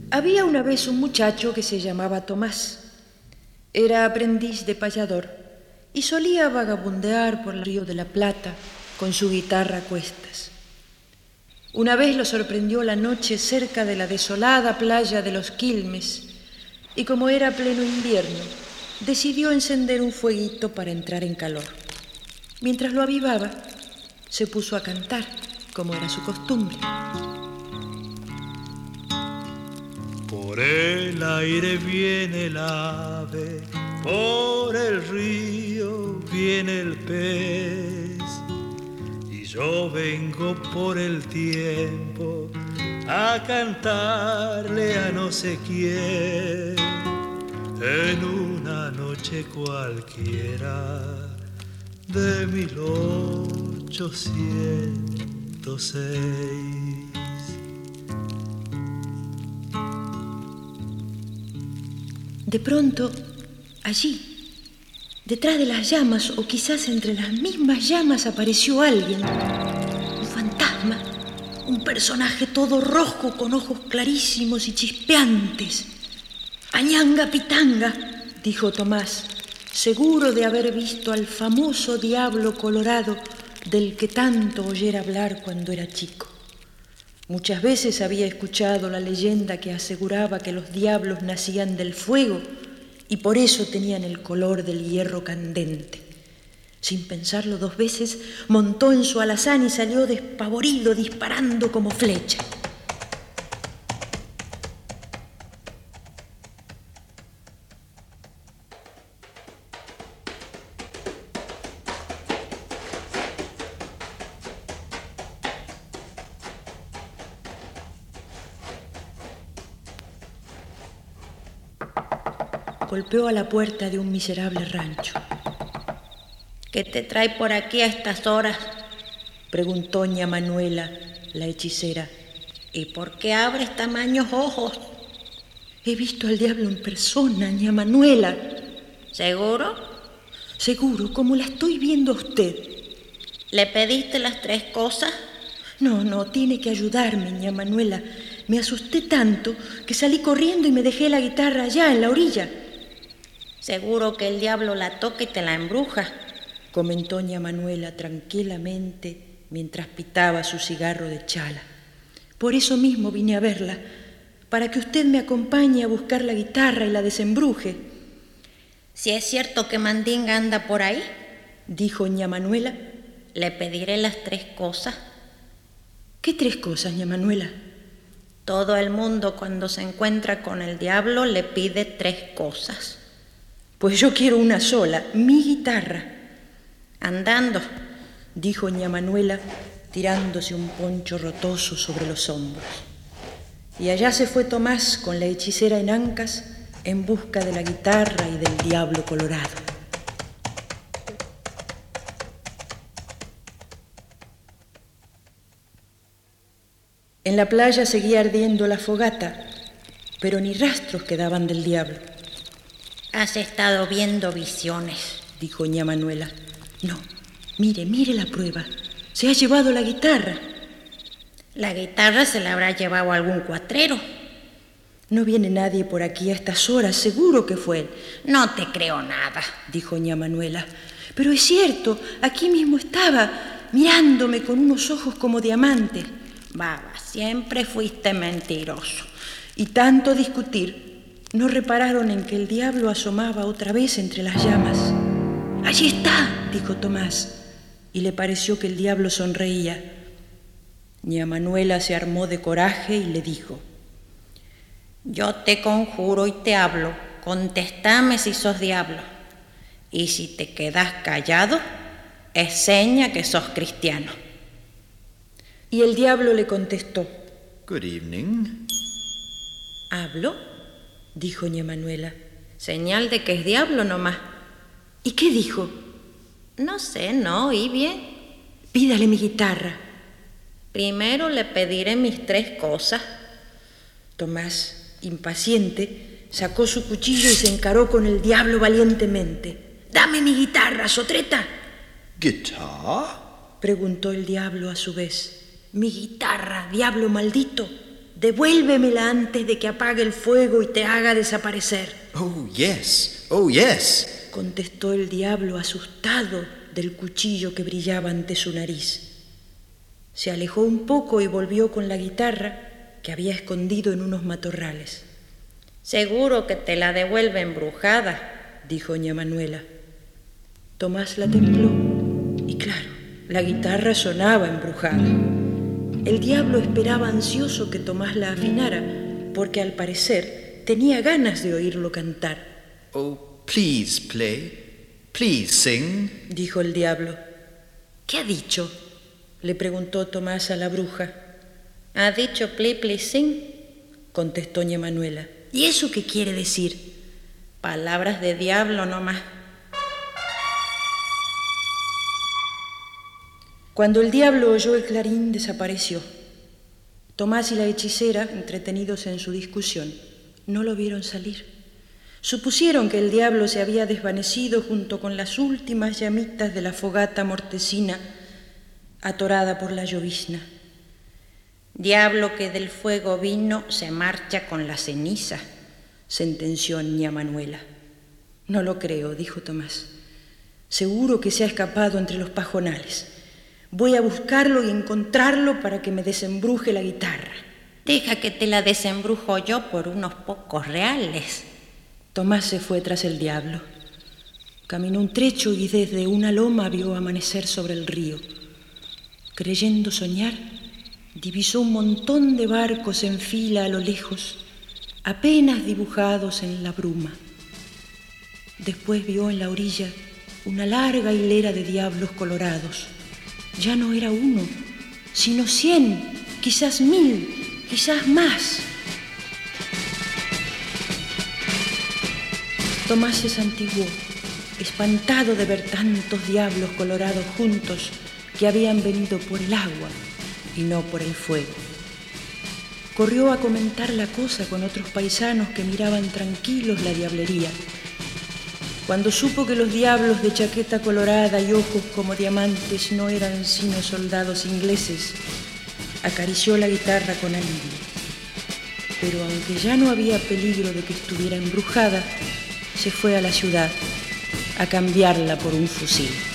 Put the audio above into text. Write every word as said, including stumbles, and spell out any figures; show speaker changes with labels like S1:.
S1: Había una vez un muchacho que se llamaba Tomás. Era aprendiz de payador y solía vagabundear por el río de la Plata con su guitarra a cuestas. Una vez lo sorprendió la noche cerca de la desolada playa de los Quilmes y como era pleno invierno, decidió encender un fueguito para entrar en calor. Mientras lo avivaba, se puso a cantar, como era su costumbre.
S2: Por el aire viene el ave, por el río viene el pez, y yo vengo por el tiempo a cantarle a no sé quién, en una noche cualquiera de mil ochocientos seis.
S1: De pronto, allí, detrás de las llamas, o quizás entre las mismas llamas, apareció alguien. Un fantasma, un personaje todo rojo con ojos clarísimos y chispeantes. «Añanga pitanga», dijo Tomás, seguro de haber visto al famoso diablo colorado del que tanto oyera hablar cuando era chico. Muchas veces había escuchado la leyenda que aseguraba que los diablos nacían del fuego y por eso tenían el color del hierro candente. Sin pensarlo dos veces, montó en su alazán y salió despavorido, disparando como flecha. Golpeó a la puerta de un miserable rancho.
S3: ¿Qué te trae por aquí a estas horas?,
S1: preguntó ña Manuela, la hechicera.
S3: ¿Y por qué abres tamaños ojos?
S1: He visto al diablo en persona, ña Manuela.
S3: ¿Seguro?
S1: Seguro, como la estoy viendo a usted.
S3: ¿Le pediste las tres cosas?
S1: No, no, tiene que ayudarme, ña Manuela. Me asusté tanto que salí corriendo y me dejé la guitarra allá, en la orilla.
S3: Seguro que el diablo la toca y te la embruja,
S1: comentó ña Manuela tranquilamente mientras pitaba su cigarro de chala. Por eso mismo vine a verla, para que usted me acompañe a buscar la guitarra y la desembruje.
S3: Si es cierto que Mandinga anda por ahí,
S1: dijo ña Manuela,
S3: le pediré las tres cosas.
S1: ¿Qué tres cosas, ña Manuela?
S3: Todo el mundo cuando se encuentra con el diablo le pide tres cosas.
S1: Pues yo quiero una sola, mi guitarra.
S3: Andando,
S1: dijo ña Manuela, tirándose un poncho rotoso sobre los hombros. Y allá se fue Tomás con la hechicera en ancas en busca de la guitarra y del diablo colorado. En la playa seguía ardiendo la fogata, pero ni rastros quedaban del diablo.
S3: Has estado viendo visiones,
S1: dijo ña Manuela. No, mire, mire la prueba. Se ha llevado la guitarra.
S3: La guitarra se la habrá llevado algún cuatrero.
S1: No viene nadie por aquí a estas horas, seguro que fue él.
S3: No te creo nada,
S1: dijo ña Manuela. Pero es cierto, aquí mismo estaba, mirándome con unos ojos como diamantes.
S3: Baba, siempre fuiste mentiroso.
S1: Y tanto discutir, no repararon en que el diablo asomaba otra vez entre las llamas. «Allí está», dijo Tomás, y le pareció que el diablo sonreía. ña Manuela se armó de coraje y le dijo:
S3: «Yo te conjuro y te hablo, contéstame si sos diablo, y si te quedas callado, es seña que sos cristiano».
S1: Y el diablo le contestó:
S4: «Good evening».
S1: «¿Hablo?», dijo ña Manuela.
S3: Señal de que es diablo nomás.
S1: ¿Y qué dijo?
S3: No sé, no oí bien.
S1: Pídale mi guitarra.
S3: Primero le pediré mis tres cosas.
S1: Tomás, impaciente, sacó su cuchillo y se encaró con el diablo valientemente. «Dame mi guitarra, sotreta».
S4: «¿Guitar?»,
S1: preguntó el diablo a su vez. «Mi guitarra, diablo maldito». Devuélvemela antes de que apague el fuego y te haga desaparecer.
S4: Oh, yes, oh, yes,
S1: contestó el diablo asustado del cuchillo que brillaba ante su nariz. Se alejó un poco y volvió con la guitarra que había escondido en unos matorrales.
S3: Seguro que te la devuelve embrujada,
S1: dijo doña Manuela. Tomás la templó y claro, la guitarra sonaba embrujada. El diablo esperaba ansioso que Tomás la afinara, porque al parecer tenía ganas de oírlo cantar.
S4: Oh, please play, please sing,
S1: dijo el diablo. ¿Qué ha dicho?, le preguntó Tomás a la bruja.
S3: ¿Ha dicho please, please sing?,
S1: contestó doña Manuela. ¿Y eso qué quiere decir?
S3: Palabras de diablo nomás.
S1: Cuando el diablo oyó el clarín, desapareció. Tomás y la hechicera, entretenidos en su discusión, no lo vieron salir. Supusieron que el diablo se había desvanecido junto con las últimas llamitas de la fogata mortecina atorada por la llovizna.
S3: Diablo que del fuego vino se marcha con la ceniza,
S1: sentenció doña Manuela. No lo creo, dijo Tomás. Seguro que se ha escapado entre los pajonales. Voy a buscarlo y encontrarlo para que me desembruje la guitarra.
S3: Deja que te la desembrujo yo por unos pocos reales.
S1: Tomás se fue tras el diablo. Caminó un trecho y desde una loma vio amanecer sobre el río. Creyendo soñar, divisó un montón de barcos en fila a lo lejos, apenas dibujados en la bruma. Después vio en la orilla una larga hilera de diablos colorados. Ya no era uno, sino cien, quizás mil, quizás más. Tomás se santiguó, espantado de ver tantos diablos colorados juntos que habían venido por el agua y no por el fuego. Corrió a comentar la cosa con otros paisanos que miraban tranquilos la diablería. Cuando supo que los diablos de chaqueta colorada y ojos como diamantes no eran sino soldados ingleses, acarició la guitarra con alivio. Pero aunque ya no había peligro de que estuviera embrujada, se fue a la ciudad a cambiarla por un fusil.